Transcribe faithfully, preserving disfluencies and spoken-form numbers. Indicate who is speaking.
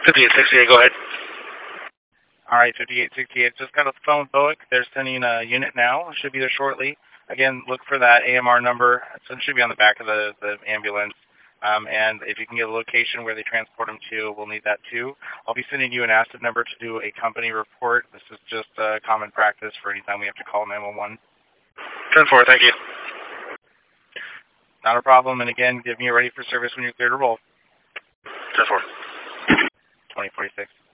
Speaker 1: fifty-eight sixty-eight, go ahead.
Speaker 2: All right, fifty-eight sixty-eight. Just got off the phone with Boic. They're sending a unit now. It should be there shortly. Again, look for that A M R number. It should be on the back of the, the ambulance. Um, and if you can get a location where they transport them to, we'll need that too. I'll be sending you an ASTIP number to do a company report. This is just a common practice for any time we have to call nine one one.
Speaker 1: ten four, thank you.
Speaker 2: Not a problem. And again, give me a ready for service when you're clear to roll.
Speaker 1: ten four.
Speaker 2: twenty forty-six.